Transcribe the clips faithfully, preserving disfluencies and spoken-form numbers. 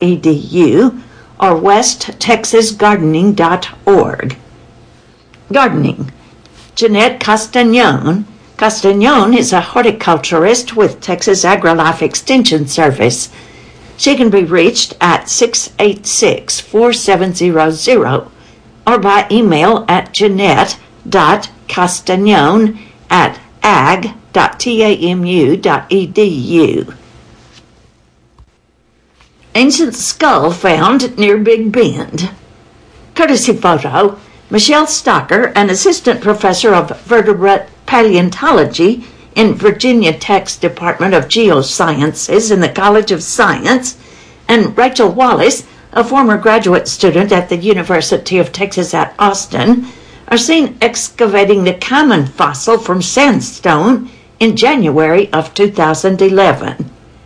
E D U or west texas gardening dot org. Gardening. Jeanette Castañon. Castañon is a horticulturist with Texas AgriLife Extension Service. She can be reached at six eight six, four seven zero zero or by email at jeanette.castañon at ag.tamu.edu. Ancient skull found near Big Bend. Courtesy photo, Michelle Stocker, an assistant professor of vertebrate paleontology in Virginia Tech's Department of Geosciences in the College of Science, and Rachel Wallace, a former graduate student at the University of Texas at Austin, are seen excavating the Cayman fossil from sandstone in January of two thousand eleven.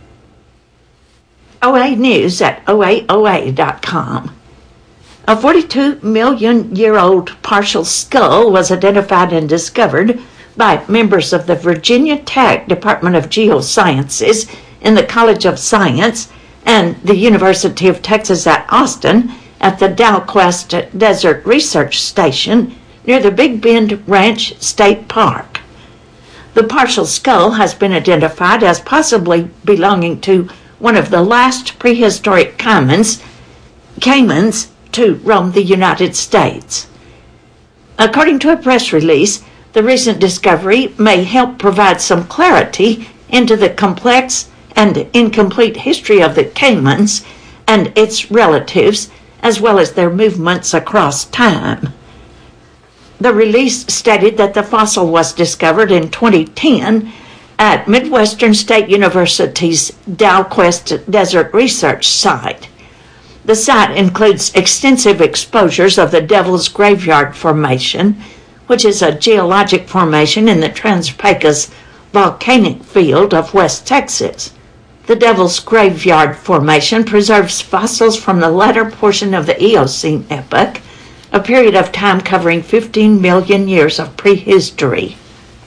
O A News at O A O A dot com. A forty-two million year old partial skull was identified and discovered by members of the Virginia Tech Department of Geosciences in the College of Science and the University of Texas at Austin at the Dalquest Desert Research Station near the Big Bend Ranch State Park. The partial skull has been identified as possibly belonging to one of the last prehistoric caimans, caimans to roam the United States. According to a press release, the recent discovery may help provide some clarity into the complex and incomplete history of the caimans and its relatives, as well as their movements across time. The release stated that the fossil was discovered in twenty ten at Midwestern State University's Dalquest Desert Research Site. The site includes extensive exposures of the Devil's Graveyard Formation, which is a geologic formation in the Trans-Pecos volcanic field of West Texas. The Devil's Graveyard Formation preserves fossils from the latter portion of the Eocene epoch, a period of time covering fifteen million years of prehistory.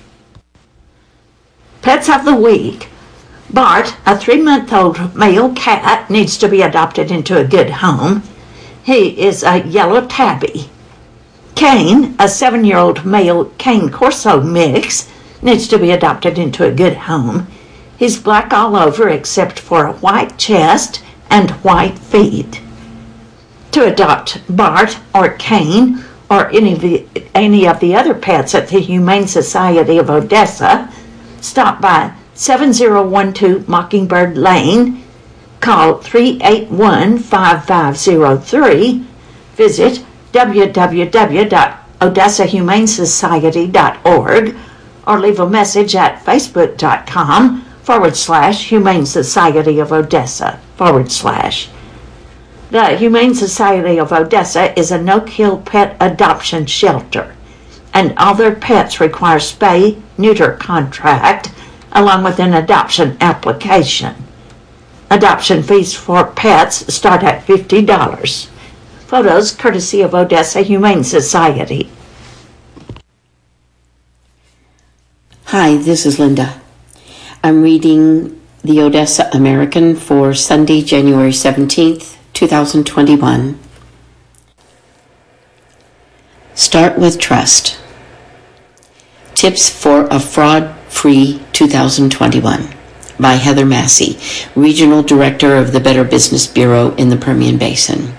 Pets of the Week. Bart, a three-month-old male cat, needs to be adopted into a good home. He is a yellow tabby. Kane, a seven-year-old male Cane Corso mix, needs to be adopted into a good home. He's black all over except for a white chest and white feet. To adopt Bart or Kane or any of the, any of the other pets at the Humane Society of Odessa, stop by seven oh one two Mockingbird Lane, call three eight one, five five zero three, visit w w w dot odessa humane society dot org, or leave a message at facebook.com forward slash Humane Society of Odessa forward slash. The Humane Society of Odessa is a no-kill pet adoption shelter, and all their pets require spay-neuter contract along with an adoption application. Adoption fees for pets start at fifty dollars. Photos courtesy of Odessa Humane Society. Hi, this is Linda. I'm reading the Odessa American for Sunday, January seventeenth, twenty twenty-one. Start with trust. Tips for a fraud-free two thousand twenty-one by Heather Massey, Regional Director of the Better Business Bureau in the Permian Basin.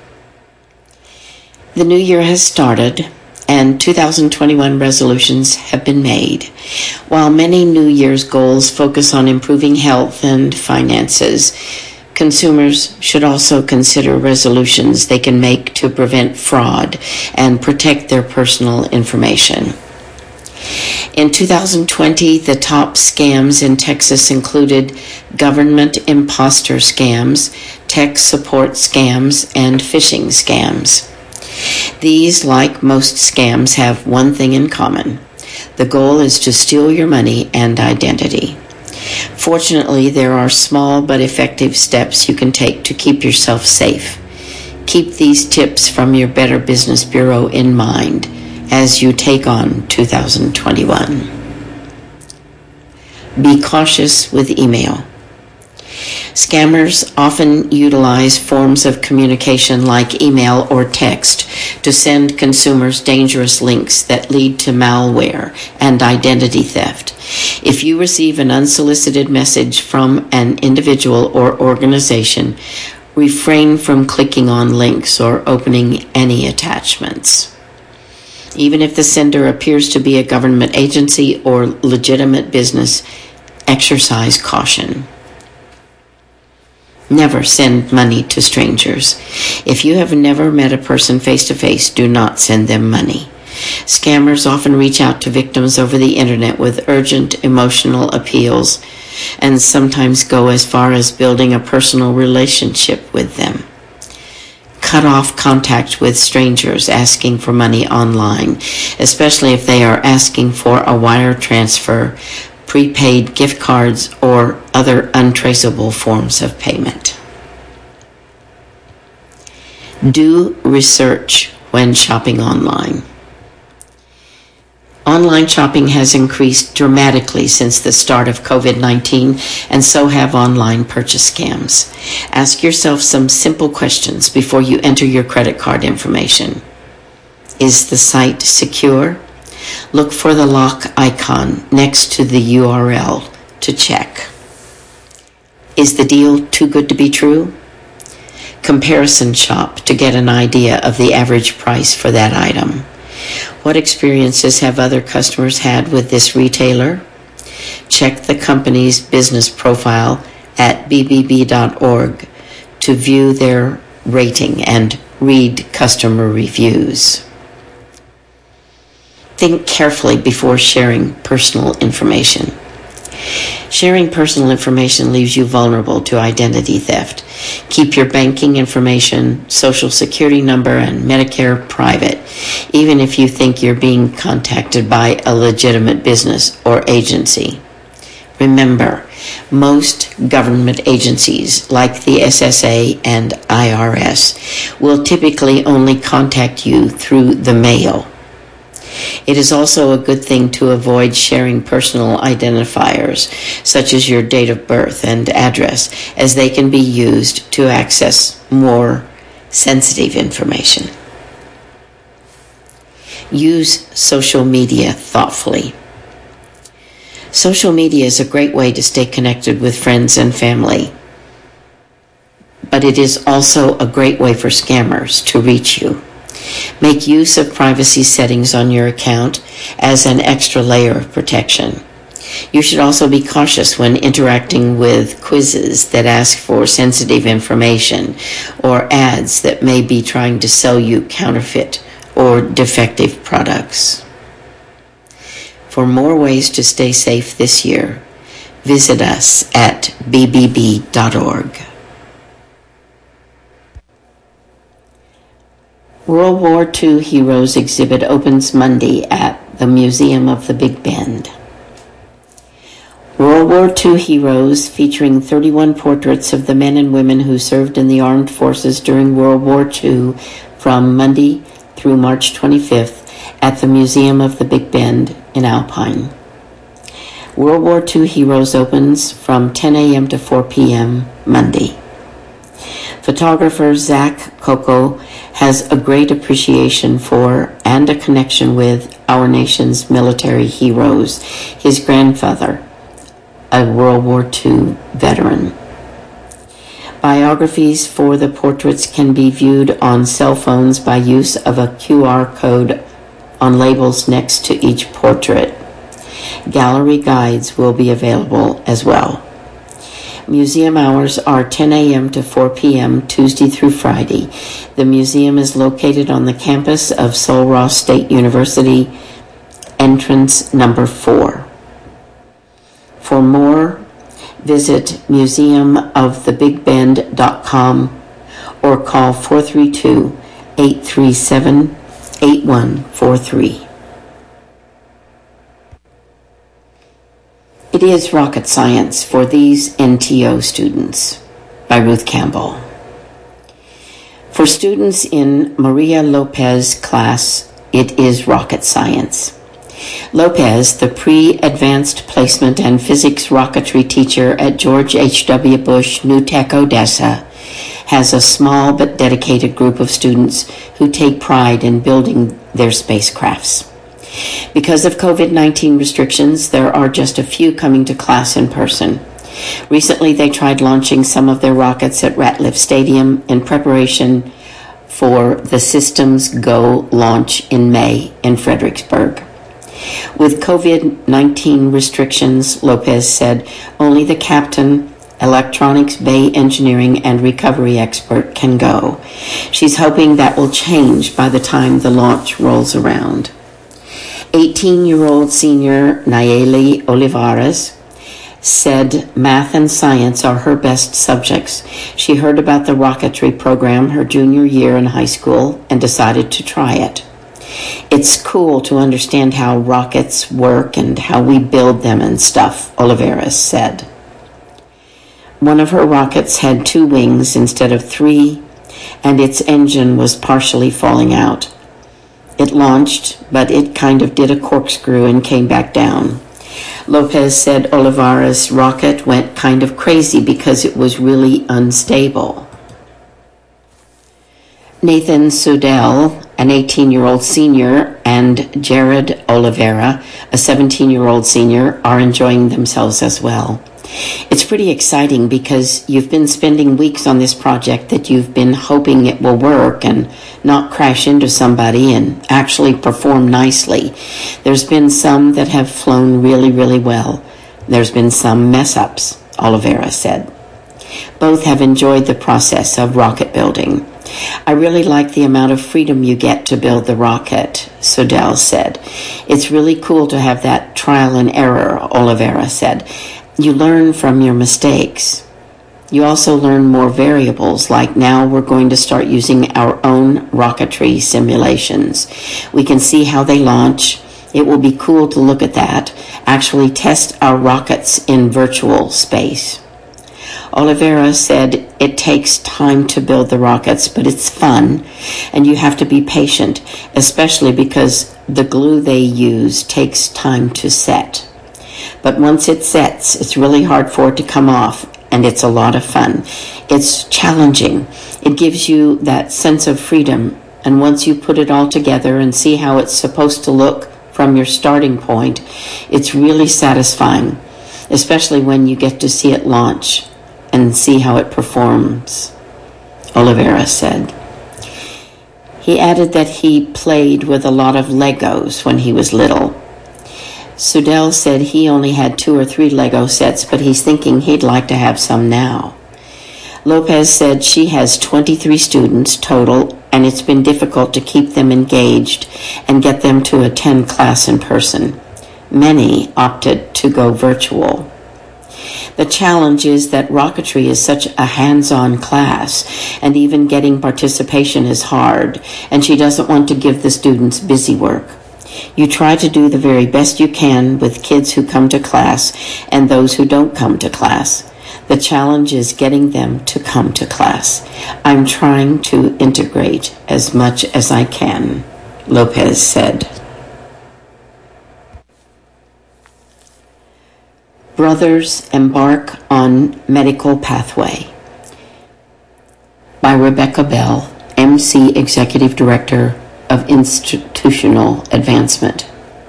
The new year has started, and two thousand twenty-one resolutions have been made. While many New Year's goals focus on improving health and finances, consumers should also consider resolutions they can make to prevent fraud and protect their personal information. In two thousand twenty, the top scams in Texas included government imposter scams, tech support scams, and phishing scams. These, like most scams, have one thing in common. The goal is to steal your money and identity. Fortunately, there are small but effective steps you can take to keep yourself safe. Keep these tips from your Better Business Bureau in mind as you take on two thousand twenty-one. Be cautious with email. Scammers often utilize forms of communication like email or text to send consumers dangerous links that lead to malware and identity theft. If you receive an unsolicited message from an individual or organization, refrain from clicking on links or opening any attachments. Even if the sender appears to be a government agency or legitimate business, exercise caution. Never send money to strangers. If you have never met a person face-to-face, do not send them money. Scammers often reach out to victims over the internet with urgent emotional appeals and sometimes go as far as building a personal relationship with them. Cut off contact with strangers asking for money online, especially if they are asking for a wire transfer, prepaid gift cards, or other untraceable forms of payment. Do research when shopping online. Online shopping has increased dramatically since the start of covid nineteen, and so have online purchase scams. Ask yourself some simple questions before you enter your credit card information. Is the site secure? Look for the lock icon next to the U R L to check. Is the deal too good to be true? Comparison shop to get an idea of the average price for that item. What experiences have other customers had with this retailer? Check the company's business profile at b b b dot org to view their rating and read customer reviews. Think carefully before sharing personal information. Sharing personal information leaves you vulnerable to identity theft. Keep your banking information, social security number, and Medicare private, even if you think you're being contacted by a legitimate business or agency. Remember, most government agencies, like the S S A and I R S, will typically only contact you through the mail. It is also a good thing to avoid sharing personal identifiers, such as your date of birth and address, as they can be used to access more sensitive information. Use social media thoughtfully. Social media is a great way to stay connected with friends and family, but it is also a great way for scammers to reach you. Make use of privacy settings on your account as an extra layer of protection. You should also be cautious when interacting with quizzes that ask for sensitive information or ads that may be trying to sell you counterfeit or defective products. For more ways to stay safe this year, visit us at b b b dot org. World War Two Heroes exhibit opens Monday at the Museum of the Big Bend. World War Two Heroes, featuring thirty-one portraits of the men and women who served in the armed forces during World War Two, from Monday through March twenty-fifth at the Museum of the Big Bend in Alpine. World War Two Heroes opens from ten a.m. to four p.m. Monday. Photographer Zach Coco has a great appreciation for and a connection with our nation's military heroes. His grandfather, a World War Two veteran. Biographies for the portraits can be viewed on cell phones by use of a Q R code on labels next to each portrait. Gallery guides will be available as well. Museum hours are ten a.m. to four p.m. Tuesday through Friday. The museum is located on the campus of Sul Ross State University, entrance number four. For more, visit museum of the big bend dot com or call four three two, eight three seven, eight one four three. It is Rocket Science for These N T O Students by Ruth Campbell. For students in Maria Lopez class, it is Rocket Science. Lopez, the pre-advanced placement and physics rocketry teacher at George H W. Bush New Tech Odessa, has a small but dedicated group of students who take pride in building their spacecrafts. Because of covid nineteen restrictions, there are just a few coming to class in person. Recently, they tried launching some of their rockets at Ratliff Stadium in preparation for the Systems Go launch in May in Fredericksburg. With covid nineteen restrictions, Lopez said, only the captain, electronics bay engineering and recovery expert can go. She's hoping that will change by the time the launch rolls around. eighteen-year-old senior Nayeli Olivares said math and science are her best subjects. She heard about the rocketry program her junior year in high school and decided to try it. It's cool to understand how rockets work and how we build them and stuff, Olivares said. One of her rockets had two wings instead of three, and its engine was partially falling out. It launched, but it kind of did a corkscrew and came back down. Lopez said Olivares' rocket went kind of crazy because it was really unstable. Nathan Sudell, an eighteen-year-old senior, and Jared Oliveira, a seventeen-year-old senior, are enjoying themselves as well. It's pretty exciting because you've been spending weeks on this project that you've been hoping it will work and not crash into somebody and actually perform nicely. There's been some that have flown really, really well. There's been some mess-ups, Oliveira said. Both have enjoyed the process of rocket building. I really like the amount of freedom you get to build the rocket, Sudell said. It's really cool to have that trial and error, Oliveira said. You learn from your mistakes. You also learn more variables, like now we're going to start using our own rocketry simulations. We can see how they launch. It will be cool to look at that, actually test our rockets in virtual space. Oliveira said it takes time to build the rockets, but it's fun, and you have to be patient, especially because the glue they use takes time to set. But once it sets, it's really hard for it to come off, and it's a lot of fun. It's challenging. It gives you that sense of freedom, and once you put it all together and see how it's supposed to look from your starting point, it's really satisfying, especially when you get to see it launch and see how it performs, Oliveira said. He added that he played with a lot of Legos when he was little. Sudell said he only had two or three Lego sets, but he's thinking he'd like to have some now. Lopez said she has twenty-three students total, and it's been difficult to keep them engaged and get them to attend class in person. Many opted to go virtual. The challenge is that rocketry is such a hands-on class, and even getting participation is hard, and she doesn't want to give the students busy work. You try to do the very best you can with kids who come to class and those who don't come to class. The challenge is getting them to come to class. I'm trying to integrate as much as I can, Lopez said. Brothers Embark on Medical Pathway by Rebecca Bell, M C Executive Director of Institutional Advancement,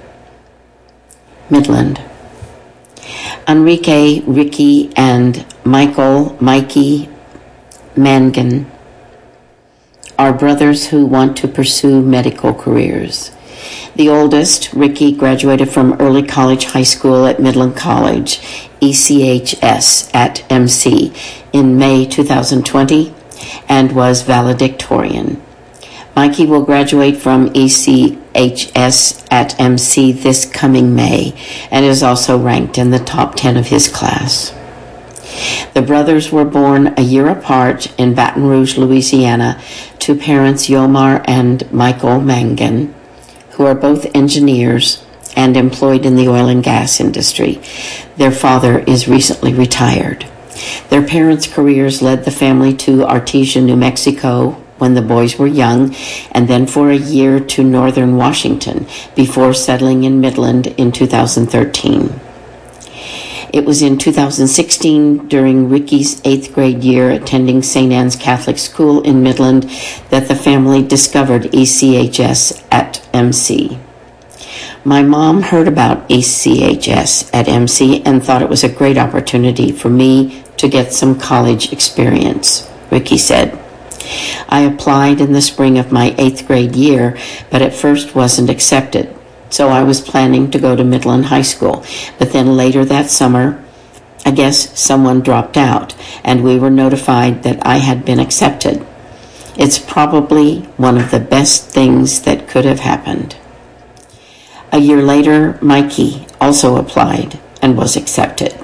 Midland. Enrique, Ricky, and Michael, Mikey Mangan are brothers who want to pursue medical careers. The oldest, Ricky, graduated from Early College High School at Midland College, E C H S at M C, in May two thousand twenty and was valedictorian. Mikey will graduate from E C H S at M C this coming May and is also ranked in the top ten of his class. The brothers were born a year apart in Baton Rouge, Louisiana, to parents Yomar and Michael Mangan, who are both engineers and employed in the oil and gas industry. Their father is recently retired. Their parents' careers led the family to Artesia, New Mexico, when the boys were young, and then for a year to Northern Washington before settling in Midland in two thousand thirteen. It was in two thousand sixteen, during Ricky's eighth grade year attending Saint Anne's Catholic School in Midland, that the family discovered E C H S at M C. My mom heard about E C H S at M C and thought it was a great opportunity for me to get some college experience, Ricky said. I applied in the spring of my eighth grade year, but at first wasn't accepted. So I was planning to go to Midland High School. But then later that summer, I guess someone dropped out, and we were notified that I had been accepted. It's probably one of the best things that could have happened. A year later, Mikey also applied and was accepted.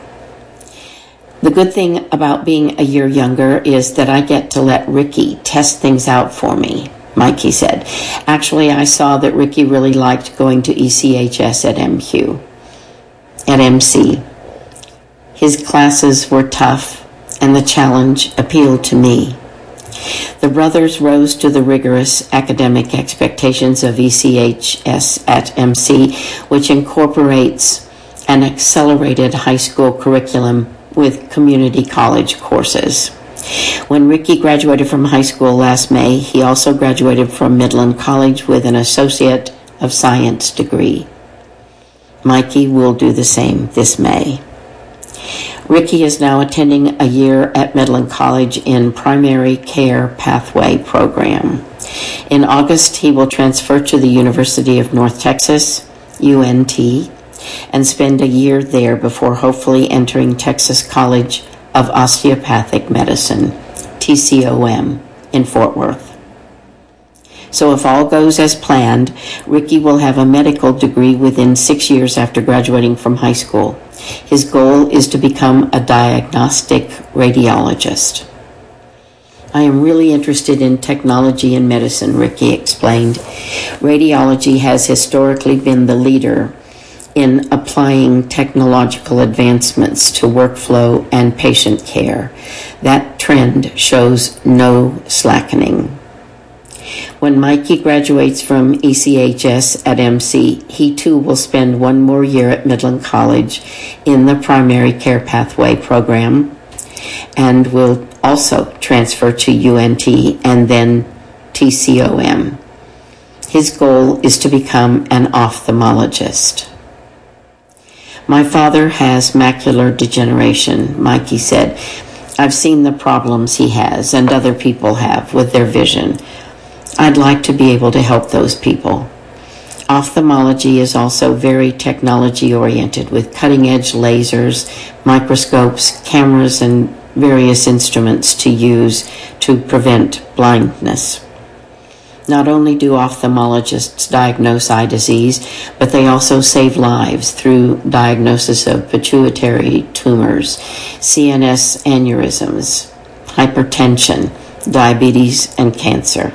The good thing about being a year younger is that I get to let Ricky test things out for me, Mikey said. Actually, I saw that Ricky really liked going to E C H S at M Q, at M C. His classes were tough, and the challenge appealed to me. The brothers rose to the rigorous academic expectations of E C H S at M C, which incorporates an accelerated high school curriculum with community college courses. When Ricky graduated from high school last May, he also graduated from Midland College with an Associate of Science degree. Mikey will do the same this May. Ricky is now attending a year at Midland College in Primary Care Pathway program. In August, he will transfer to the University of North Texas, U N T, and spend a year there before hopefully entering Texas College of Osteopathic Medicine, T C O M, in Fort Worth. So if all goes as planned, Ricky will have a medical degree within six years after graduating from high school. His goal is to become a diagnostic radiologist. I am really interested in technology and medicine, Ricky explained. Radiology has historically been the leader in applying technological advancements to workflow and patient care. That trend shows no slackening. When Mikey graduates from E C H S at M C, he too will spend one more year at Midland College in the Primary Care Pathway program and will also transfer to U N T and then T C O M. His goal is to become an ophthalmologist. My father has macular degeneration, Mikey said. I've seen the problems he has and other people have with their vision. I'd like to be able to help those people. Ophthalmology is also very technology-oriented with cutting-edge lasers, microscopes, cameras, and various instruments to use to prevent blindness. Not only do ophthalmologists diagnose eye disease, but they also save lives through diagnosis of pituitary tumors, C N S aneurysms, hypertension, diabetes, and cancer.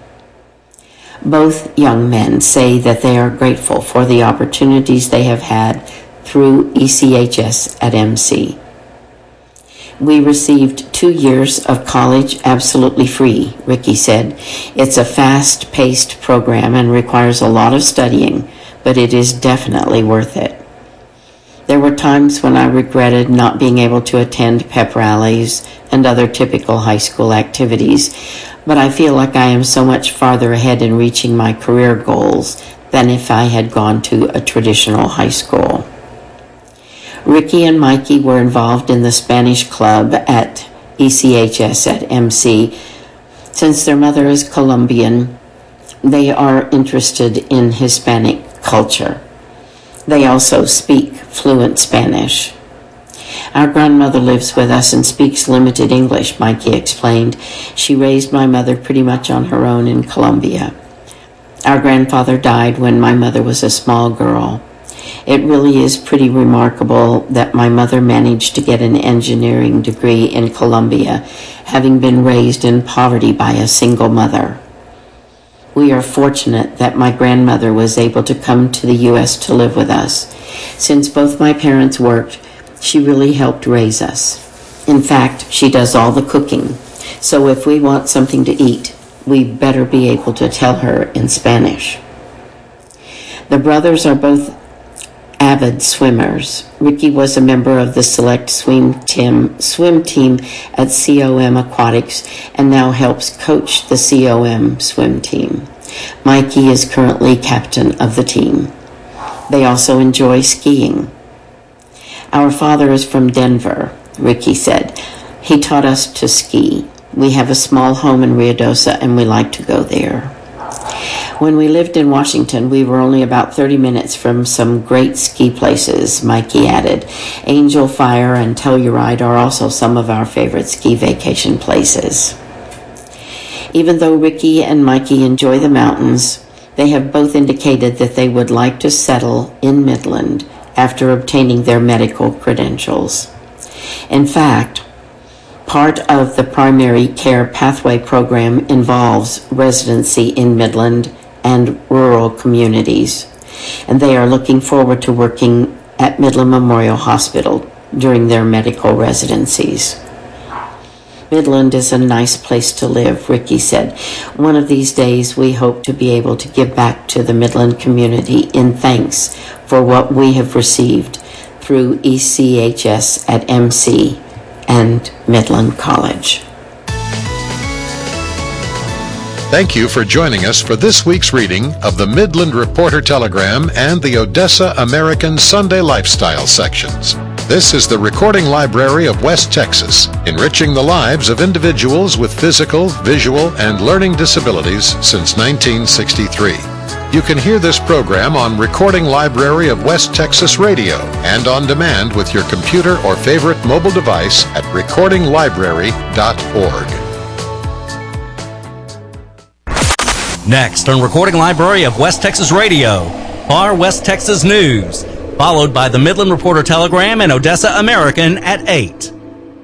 Both young men say that they are grateful for the opportunities they have had through E C H S at M C. We received two years of college absolutely free, Ricky said. It's a fast-paced program and requires a lot of studying, but it is definitely worth it. There were times when I regretted not being able to attend pep rallies and other typical high school activities, but I feel like I am so much farther ahead in reaching my career goals than if I had gone to a traditional high school. Ricky and Mikey were involved in the Spanish club at E C H S at M C. Since their mother is Colombian, they are interested in Hispanic culture. They also speak fluent Spanish. Our grandmother lives with us and speaks limited English, Mikey explained. She raised my mother pretty much on her own in Colombia. Our grandfather died when my mother was a small girl. It really is pretty remarkable that my mother managed to get an engineering degree in Colombia, having been raised in poverty by a single mother. We are fortunate that my grandmother was able to come to the U S to live with us. Since both my parents worked, she really helped raise us. In fact, she does all the cooking. So if we want something to eat, we better be able to tell her in Spanish. The brothers are both avid swimmers. Ricky was a member of the select swim team, swim team at C O M Aquatics and now helps coach the C O M swim team. Mikey is currently captain of the team. They also enjoy skiing. Our father is from Denver, Ricky said. He taught us to ski. We have a small home in Ruidoso and we like to go there. When we lived in Washington, we were only about thirty minutes from some great ski places, Mikey added. Angel Fire and Telluride are also some of our favorite ski vacation places. Even though Ricky and Mikey enjoy the mountains, they have both indicated that they would like to settle in Midland after obtaining their medical credentials. In fact, part of the primary care pathway program involves residency in Midland and rural communities, and they are looking forward to working at Midland Memorial Hospital during their medical residencies. Midland is a nice place to live, Ricky said. One of these days we hope to be able to give back to the Midland community in thanks for what we have received through E C H S at M C and Midland College. Thank you for joining us for this week's reading of the Midland Reporter Telegram and the Odessa American Sunday Lifestyle sections. This is the Recording Library of West Texas, enriching the lives of individuals with physical, visual, and learning disabilities since nineteen sixty-three. You can hear this program on Recording Library of West Texas Radio and on demand with your computer or favorite mobile device at recording library dot org. Next on Recording Library of West Texas Radio, Far West Texas News, followed by the Midland Reporter Telegram and Odessa American at eight.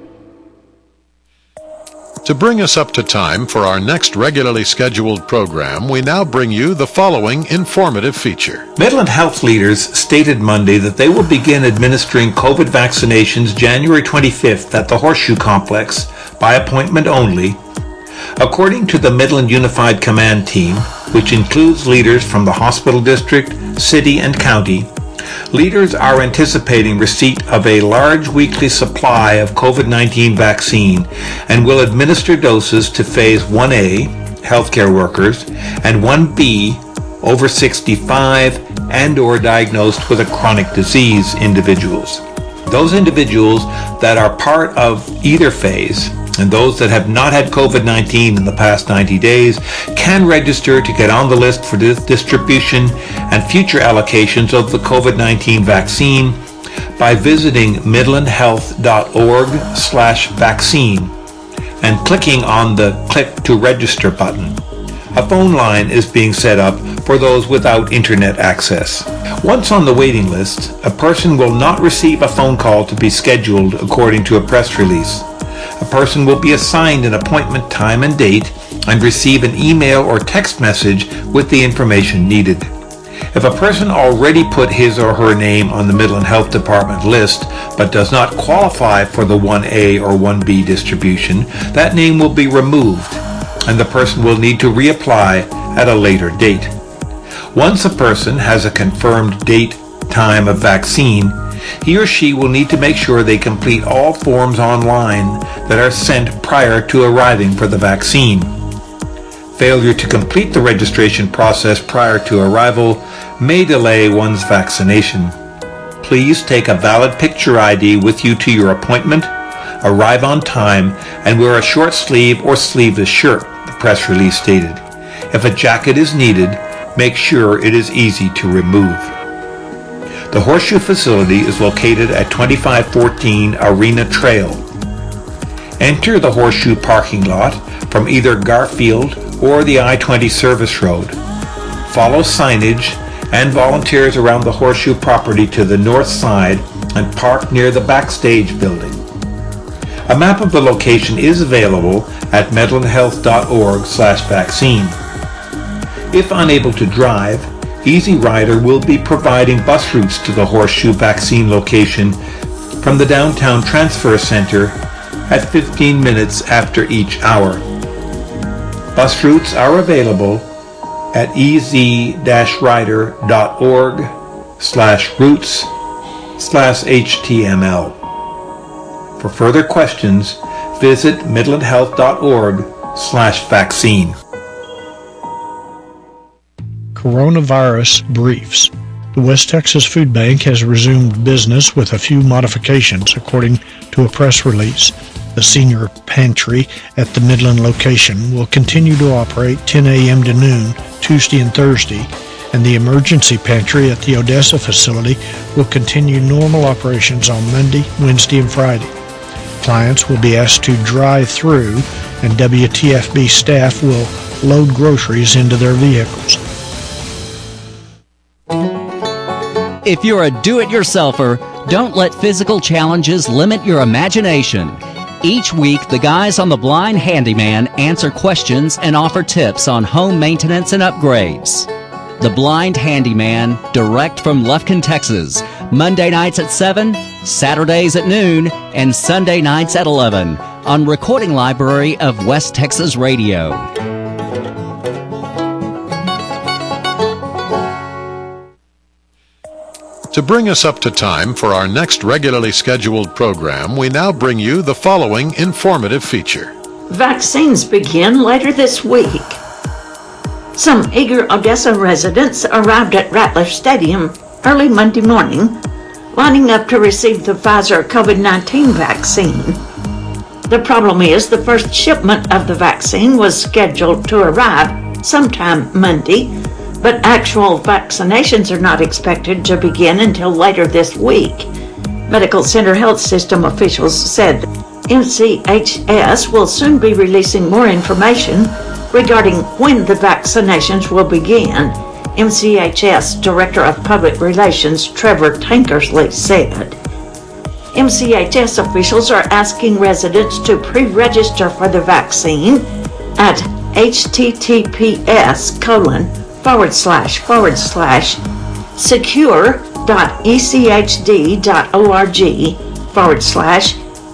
To bring us up to time for our next regularly scheduled program, we now bring you the following informative feature. Midland health leaders stated Monday that they will begin administering COVID vaccinations January twenty-fifth at the Horseshoe Complex by appointment only. According to the Midland Unified Command Team, which includes leaders from the hospital district, city, and county, leaders are anticipating receipt of a large weekly supply of COVID nineteen vaccine and will administer doses to Phase one A, healthcare workers, and one B, over sixty-five and or diagnosed with a chronic disease individuals. Those individuals that are part of either phase and those that have not had COVID nineteen in the past ninety days can register to get on the list for this distribution and future allocations of the COVID nineteen vaccine by visiting midland health dot org slash vaccine and clicking on the Click to Register button. A phone line is being set up for those without internet access. Once on the waiting list, a person will not receive a phone call to be scheduled according to a press release. A person will be assigned an appointment time and date and receive an email or text message with the information needed. If a person already put his or her name on the Midland Health Department list but does not qualify for the one A or one B distribution, that name will be removed and the person will need to reapply at a later date. Once a person has a confirmed date, time of vaccine, he or she will need to make sure they complete all forms online that are sent prior to arriving for the vaccine. Failure to complete the registration process prior to arrival may delay one's vaccination. Please take a valid picture I D with you to your appointment, arrive on time, and wear a short sleeve or sleeveless shirt, the press release stated. If a jacket is needed, make sure it is easy to remove. The Horseshoe facility is located at twenty-five fourteen Arena Trail. Enter the Horseshoe parking lot from either Garfield or the I twenty service road. Follow signage and volunteers around the Horseshoe property to the north side and park near the backstage building. A map of the location is available at midland health dot org slash vaccine. If unable to drive, Easy Rider will be providing bus routes to the Horseshoe vaccine location from the downtown transfer center at fifteen minutes after each hour. Bus routes are available at ez-rider.org slash routes slash html. For further questions, visit midlandhealth.org slash vaccine. Coronavirus briefs. The West Texas Food Bank has resumed business with a few modifications, according to a press release. The senior pantry at the Midland location will continue to operate ten a.m. to noon, Tuesday and Thursday, and the emergency pantry at the Odessa facility will continue normal operations on Monday, Wednesday, and Friday. Clients will be asked to drive through, and W T F B staff will load groceries into their vehicles. If you're a do-it-yourselfer, don't let physical challenges limit your imagination. Each week, the guys on The Blind Handyman answer questions and offer tips on home maintenance and upgrades. The Blind Handyman, direct from Lufkin, Texas. Monday nights at seven, Saturdays at noon, and Sunday nights at eleven on Recording Library of West Texas Radio. To bring us up to time for our next regularly scheduled program, we now bring you the following informative feature. Vaccines begin later this week. Some eager Odessa residents arrived at Rattler Stadium early Monday morning, lining up to receive the Pfizer COVID nineteen vaccine. The problem is the first shipment of the vaccine was scheduled to arrive sometime Monday, but actual vaccinations are not expected to begin until later this week. Medical Center Health System officials said M C H S will soon be releasing more information regarding when the vaccinations will begin, M C H S Director of Public Relations Trevor Tankersley said. M C H S officials are asking residents to pre-register for the vaccine at https colon forward slash forward slash secure.echd.org forward slash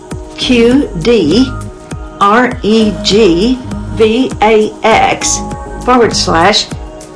qdregvax forward slash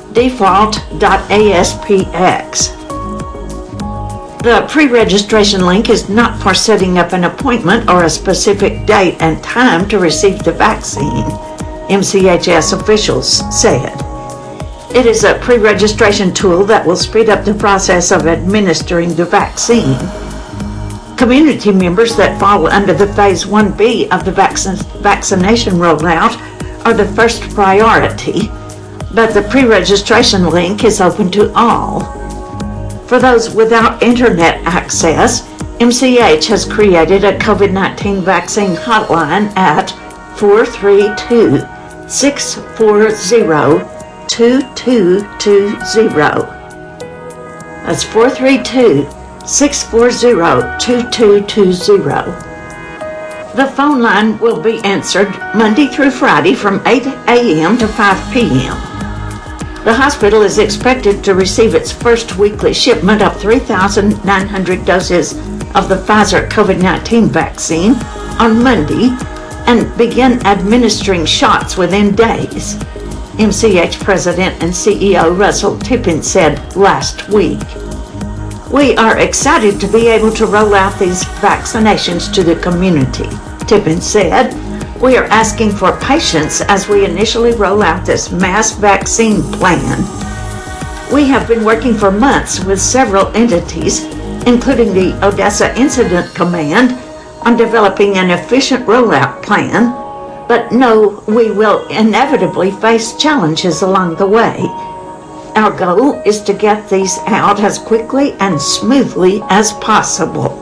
default.aspx. The pre-registration link is not for setting up an appointment or a specific date and time to receive the vaccine, M C H S officials said. It is a pre-registration tool that will speed up the process of administering the vaccine. Community members that fall under the Phase one B of the vaccine, vaccination rollout are the first priority, but the pre-registration link is open to all. For those without internet access, M C H has created a COVID nineteen vaccine hotline at four three two, six four zero, two two two zero. That's four three two, six four zero, two two two zero. The phone line will be answered Monday through Friday from eight a.m. to five p.m. The hospital is expected to receive its first weekly shipment of three thousand nine hundred doses of the Pfizer COVID nineteen vaccine on Monday and begin administering shots within days, M C H President and C E O Russell Tippin said last week. We are excited to be able to roll out these vaccinations to the community, Tippin said. We are asking for patience as we initially roll out this mass vaccine plan. We have been working for months with several entities, including the Odessa Incident Command, on developing an efficient rollout plan, but know we will inevitably face challenges along the way. Our goal is to get these out as quickly and smoothly as possible.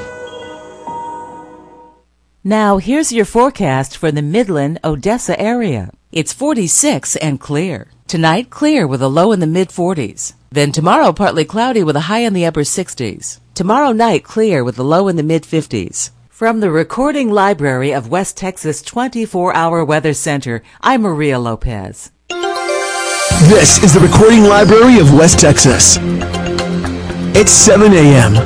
Now, here's your forecast for the Midland, Odessa area. It's forty-six and clear. Tonight, clear with a low in the mid-forties. Then tomorrow, partly cloudy with a high in the upper sixties. Tomorrow night, clear with a low in the mid-fifties. From the Recording Library of West Texas twenty-four hour Weather Center, I'm Maria Lopez. This is the Recording Library of West Texas. It's seven a.m.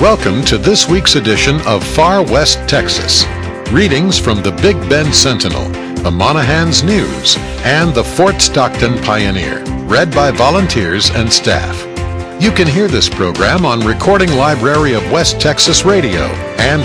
Welcome to this week's edition of Far West Texas. Readings from the Big Bend Sentinel, the Monahans News, and the Fort Stockton Pioneer, read by volunteers and staff. You can hear this program on Recording Library of West Texas Radio and